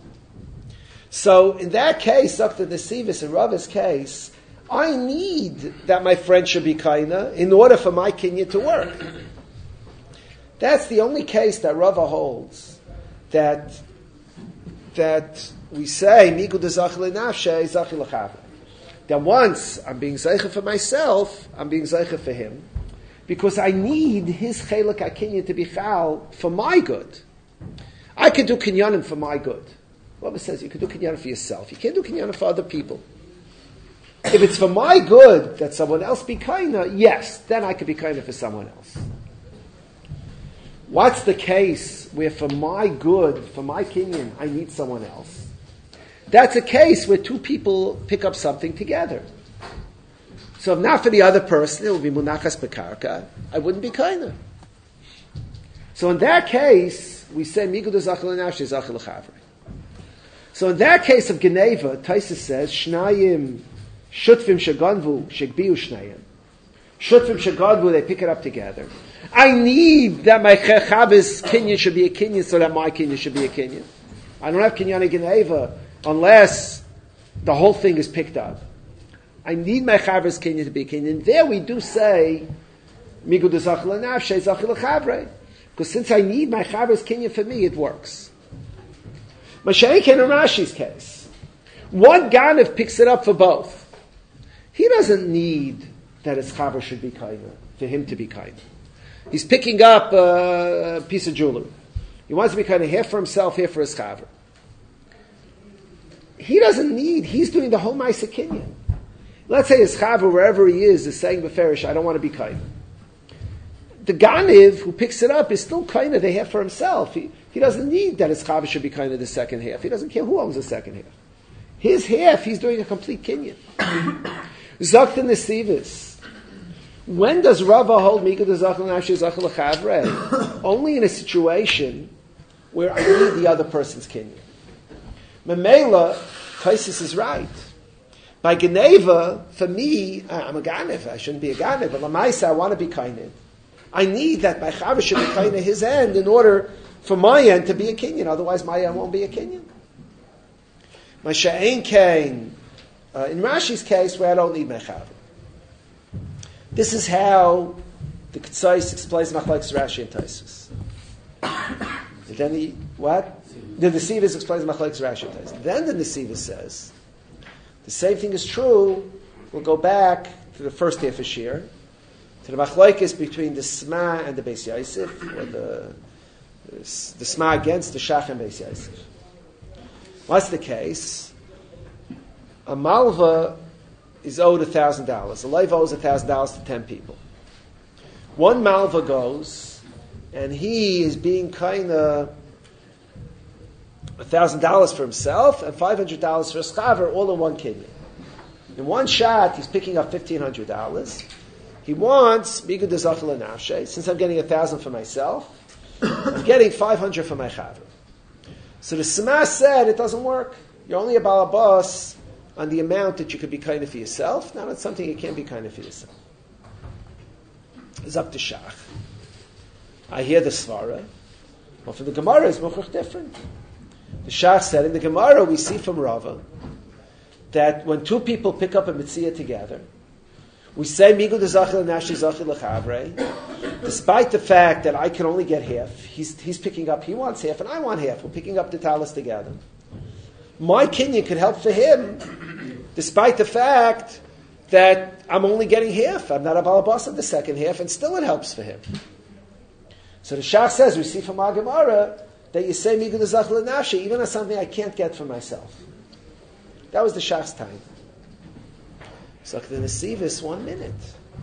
S1: So in that case, Doctor Nesivis, in Rava's case, I need that my friend should be kaina in order for my kinyan to work. That's the only case that Rava holds that that we say migu de zachil nafshe zachil l'chaver. That once I'm being zeicha for myself, I'm being zeicha for him, because I need his chelik akinyan to be chal for my good. I can do kinyanim for my good. Rava says you can do kinyanim for yourself. You can't do kinyanim for other people. If it's for my good that someone else be kaina, yes, then I could be kaina for someone else. What's the case where for my good, for my kinyan, I need someone else? That's a case where two people pick up something together. So if not for the other person, it would be munachas bekarka, I wouldn't be kaina. So in that case, we say migud zachil nafshi zachil l'chavrei. So in that case of Geneva, Taisa says, Shnayim shutfim shaganvu shegbiu shnayim. Shutfim shaganvu, they pick it up together. I need that my Chavis kinyan should be a kinyan so that my kinyan should be a kinyan. I don't have kinyan Geneva unless the whole thing is picked up. I need my Chavis kinyan to be a kinyan. There we do say, Migud zachil nafshe zachil l'chavrei. Because since I need my Chavis kinyan for me, it works. Mashiach in Rashi's case, one Ganav picks it up for both. He doesn't need that his chaver should be kaina, for him to be kaina. He's picking up a piece of jewelry. He wants to be kaina half for himself, half for his chaver. He doesn't need, he's doing the whole Maisa Kinyan. Let's say his chaver, wherever he is, is saying beferish, I don't want to be kaina. The Ganiv who picks it up is still kaina, the half for himself. He, He doesn't need that his chaver should be kind of the second half. He doesn't care who owns the second half. His half, he's doing a complete kinyan. Zakt in the Sivis. When does Rava hold Mika de Zachal Nafshi Zachal Lechavre? Only in a situation where I need the other person's kinyan. Memela, Taisus is right. By Geneva, for me, I'm a Ganev. I shouldn't be a Ganev, but Lamaisa, I want to be Kainin. I need that my Chaver should be Kainin his end in order for my end to be a Kinyan. Otherwise, my end won't be a Kinyan. My Sha'ain Kain, uh, in Rashi's case, where I don't need my Chaver. This is how the Ketzais explains Machlekes Rashi and Taisus. Then the, what? The Nesivos explains Machlekes Rashi and Taisus. Then the Nesivos says, the same thing is true. We'll go back to the first half of Shir, to the machlokes between the Sma and the Beis Yosef, or the the Sma against the Shach and Beis Yosef. What's the case? A malva is owed a thousand dollars. A leiva owes a thousand dollars to ten people. One malva goes, and he is being kind of a thousand dollars for himself and five hundred dollars for a schaver, all in one kinyan. In one shot, he's picking up fifteen hundred dollars. He wants Migu de Zachal Nafshe. Since I'm getting a thousand for myself, I'm getting five hundred for my chaver. So the Sema said it doesn't work. You're only a balabas on the amount that you could be kind of for yourself. Now it's something you can't be kind of for yourself. It's up to Shach. I hear the Svara. Well, for the Gemara, it's much different. The Shach said, in the Gemara, we see from Rava that when two people pick up a mitzvah together, we say, Migu de Zachil Nashi Zachil Lechavre, despite the fact that I can only get half, he's, he's picking up, he wants half, and I want half. We're picking up the talis together. My kinyan could help for him, despite the fact that I'm only getting half. I'm not a balabas of the second half, and still it helps for him. So the Shach says, we see from our Gemara, that you say Migu de Zachal Nafshi, even on something I can't get for myself. That was the Shach's time. So the Nesivos, one minute.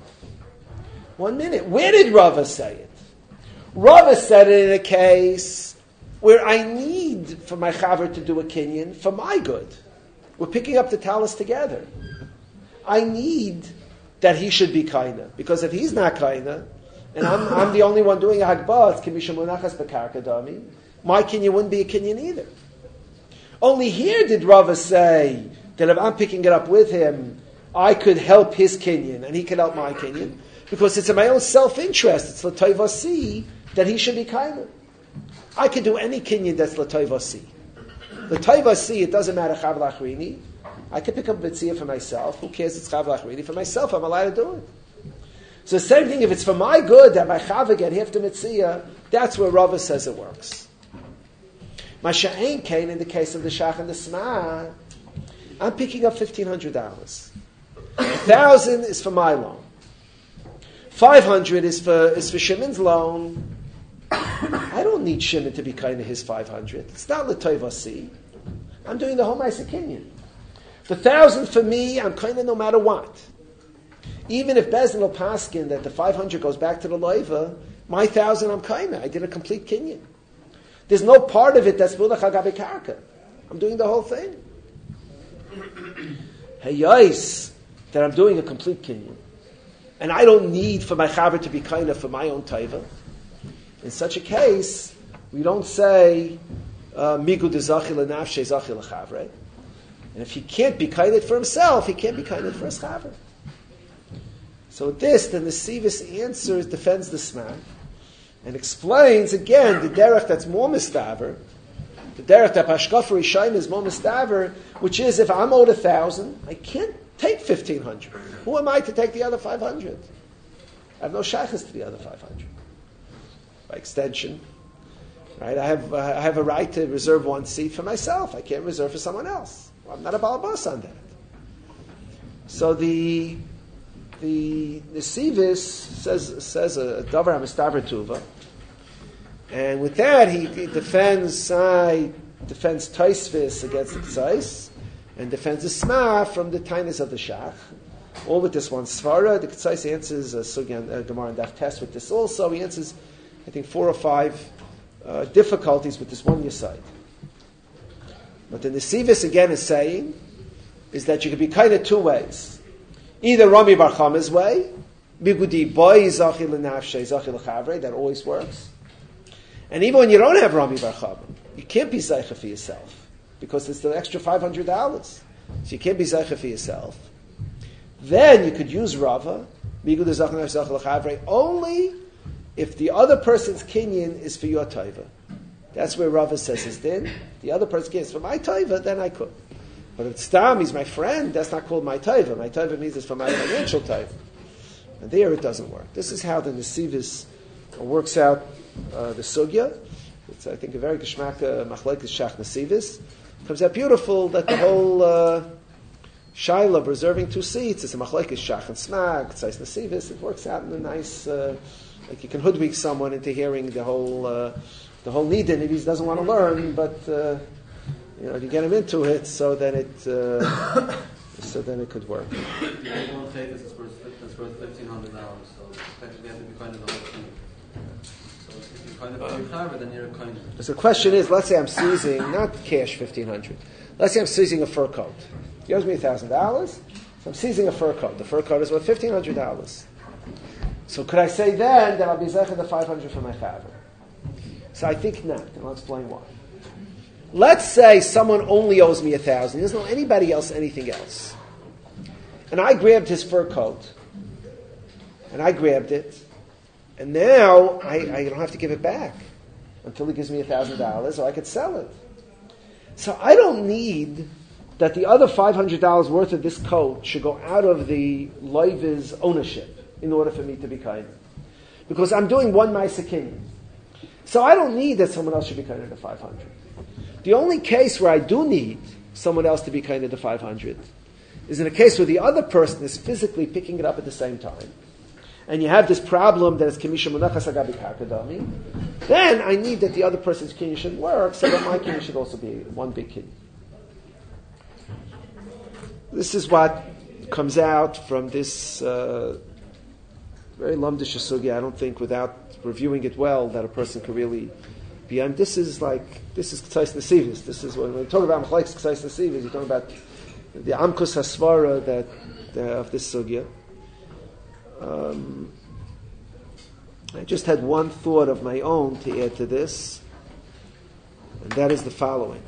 S1: One minute. Where did Rava say it? Rava said it in a case where I need for my chaver to do a kinyan for my good. We're picking up the talis together. I need that he should be kaina, because if he's not kaina, and I'm, I'm the only one doing a hagbah, it's kimisha munachas bekarka dami, my kinyan wouldn't be a kinyan either. Only here did Rava say that if I'm picking it up with him, I could help his kinyan and he could help my kinyan, because it's in my own self-interest. It's l'toivasi that he should be kind of. I could do any kinyan that's l'toivasi. L'toivasi, it doesn't matter chav lachrini. I could pick up a mitzvah for myself. Who cares? It's chav lachrini. For myself, I'm allowed to do it. So the same thing, if it's for my good that my chav get half the mitzvah, that's where Rava says it works. Masha'ain Kain, in the case of the Shach and the Sma, I'm picking up fifteen hundred dollars. A thousand is for my loan. Five hundred is for is for Shimon's loan. I don't need Shimon to be kind of his five hundred. It's not l'toivasi. I'm doing the whole Ma'aseh Kinyan. The thousand for me, I'm kind of no matter what. Even if Bezdin will paskin that the five hundred goes back to the loiva, my thousand I'm kind of. I did a complete Kinyan. There's no part of it that's Mulach Hagabe Karka. I'm doing the whole thing. Hey, yais, that I'm doing a complete kinyan. And I don't need for my chaver to be kind of for my own taiva. In such a case, we don't say, Migu de Zachil Nafshe Zachil Lechavre. And if he can't be kind of for himself, he can't be kind of for his chaver. So with this, the Nesivos answers, defends the Sma, and explains again the derech that's more mistaver, the derech that Hashkafa Rishayim is more mistaver, which is if I'm owed a thousand, I can't take fifteen hundred. Who am I to take the other five hundred? I have no shaykhs to the other five hundred. By extension, right? I have I have a right to reserve one seat for myself. I can't reserve for someone else. Well, I'm not a balabas on that. So the the Nesivos says says a davar hamistaver tuva, and with that he, he defends I defends Tosfos against the Tzais, and defends the Sma from the tinus of the Shach. All with this one svara. The Tzais answers uh, Sugyan uh, Gemara and Daf Tes with this also. He answers, I think, four or five uh, difficulties with this one yesod. But the Nesivos again is saying is that you can be kind of two ways. Either Rami Bar Chama's way, Bigudi boy zachil lenafshe zachil lechavre. That always works. And even when you don't have Rami Bar Chava, you can't be Zaycha for yourself because it's the extra five hundred dollars. So you can't be Zaycha for yourself. Then you could use Rava, only if the other person's kinyan is for your taiva. That's where Rava says his din. The other person's kinyan is for my taiva, then I could. But if Stam, he's my friend, that's not called my taiva. My taiva means it's for my financial taiva. And there it doesn't work. This is how the Nesivis works out uh, the sugya. It's, I think, a very geshmaka machlekes shach Nesivis. Comes out beautiful that the whole uh, shaila of reserving two seats is a machlekes shach and smag, tzais Nesivis. It works out in a nice, uh, like you can hoodwink someone into hearing the whole uh, the whole nidin if he doesn't want to learn, but uh, you know, you get him into it, so then it uh, so then it could work.
S6: Yeah, one favor that's worth that's worth fifteen hundred dollars, so effectively you have to be kind of the whole thing. So if you kind of be chaver, then you're a kind of.
S1: So the question is, let's say I'm seizing not cash fifteen hundred. Let's say I'm seizing a fur coat. He owes me a thousand dollars, so I'm seizing a fur coat. The fur coat is worth fifteen hundred dollars. So could I say then that I'll be zecher the five hundred for my chaver? So I think not, and I'll explain why. Let's say someone only owes me a thousand. He doesn't owe anybody else anything else. And I grabbed his fur coat. And I grabbed it. And now I, I don't have to give it back until he gives me a thousand dollars, or I could sell it. So I don't need that the other five hundred dollars worth of this coat should go out of the loiva's ownership in order for me to be kind. Because I'm doing one ma'aseh kinyan. So I don't need that someone else should be kind of the five hundred. The only case where I do need someone else to be kind of the five hundred is in a case where the other person is physically picking it up at the same time. And you have this problem that it's Kimisha Menachas Agabi Karkadami. Then I need that the other person's kinyan should work, so that my kinyan should also be one big kinyan. This is what comes out from this uh, very lamdish sugya. I don't think without reviewing it well that a person could really be on. This is like, this is K'tzais Nesivis. This is when we talk about Machlekes K'tzais Nesivis, you're talking about the Amkus HaSvara that, uh, of this sugya. Um, I just had one thought of my own to add to this, and that is the following.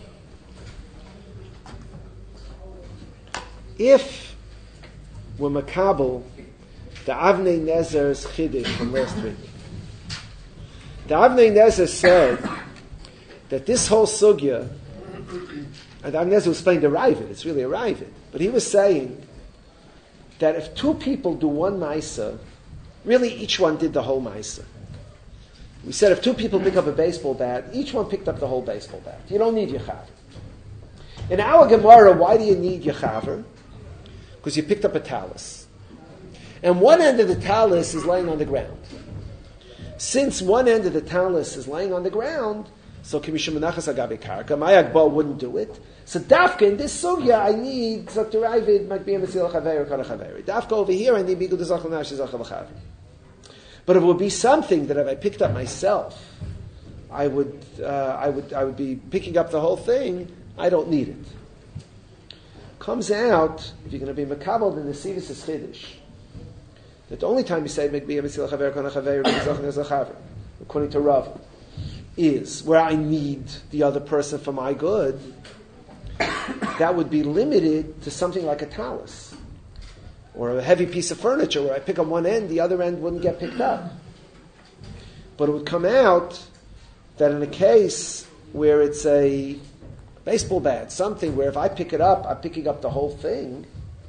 S1: If we're makabel the Avnei Nezer's Chiddush from last week, the Avnei Nezer said that this whole sugya, and Avnei Nezer was playing the Ravid, it's really a Ravid, but he was saying that if two people do one ma'aseh, really each one did the whole ma'aseh. We said if two people pick up a baseball bat, each one picked up the whole baseball bat. You don't need Yechaver. In our Gemara, why do you need Yechaver? Because you picked up a talus. And one end of the talus is laying on the ground. Since one end of the talus is laying on the ground, so Kimisha Menachas Agabi Karka, my Agbal wouldn't do it. So Dafka, in this sugya, I need Zakter Ravid, might be a Metzil Chaver or Kana Chaver. Dafka over here, I need Bigud Zachal Nash Zachal Chaver. But it would be something that if I picked up myself, I would, uh, I would, I would be picking up the whole thing. I don't need it. Comes out, if you're going to be makabel, then the Nesivis is Chiddush. That the only time you say might be a Metzil Chaver, Kana Chaver, Zachal Chaver, according to Rav, is where I need the other person for my good. That would be limited to something like a talus or a heavy piece of furniture where I pick up one end, the other end wouldn't get picked up. But it would come out that in a case where it's a baseball bat, something where if I pick it up, I'm picking up the whole thing.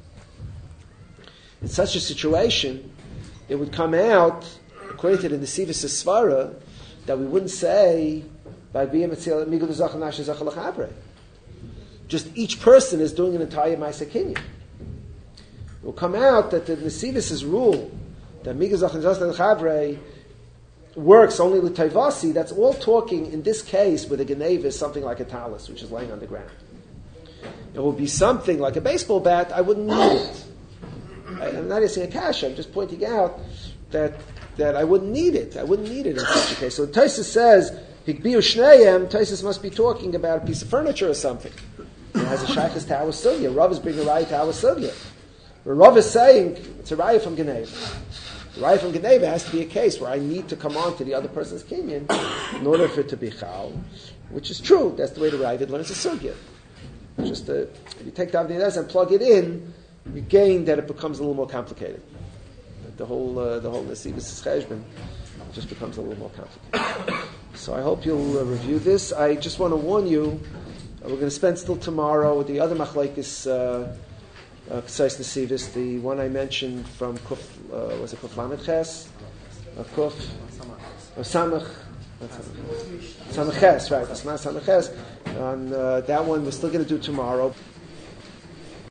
S1: In such a situation, it would come out, according to the Nesivis Svara, that we wouldn't say by being Metzil Migud Zachal Nash Zachal Chaver. Just each person is doing an entire Ma'aseh Kinyan. It will come out that the Nesivis' rule that Migud Zachal Zachal Chaver works only with Taivasi. That's all talking in this case with a Geneva is something like a talus, which is laying on the ground. It will be something like a baseball bat. I wouldn't need it. I, I'm not asking a cash. I'm just pointing out that. that I wouldn't need it. I wouldn't need it in such a case. So Taisus says, Hikbiu Shneyem, Taisus must be talking about a piece of furniture or something. It has a shaykhis to our sugya. Rav is bringing a raya to our sugya. Rav is saying, it's a raya from Geneva. The right from Geneva has to be a case where I need to come on to the other person's kinyan in order for it to be chal, which is true. That's the way the Ravid learns the sugya. Just uh, if you take the Avnei and plug it in, you gain that it becomes a little more complicated. The whole uh, the whole Nesivus Cheshbon just becomes a little more complicated. So I hope you'll uh, review this. I just want to warn you, uh, we're going to spend still tomorrow with the other machlekes. Uh, Uh, Ksais Nesivus, the one I mentioned from Kuf, uh, was it Kuf Lamed Ches? Uh, Kuf? Uh, Samach? Samach Ches, right. That's not Samach Ches. And uh, that one we're still going to do tomorrow.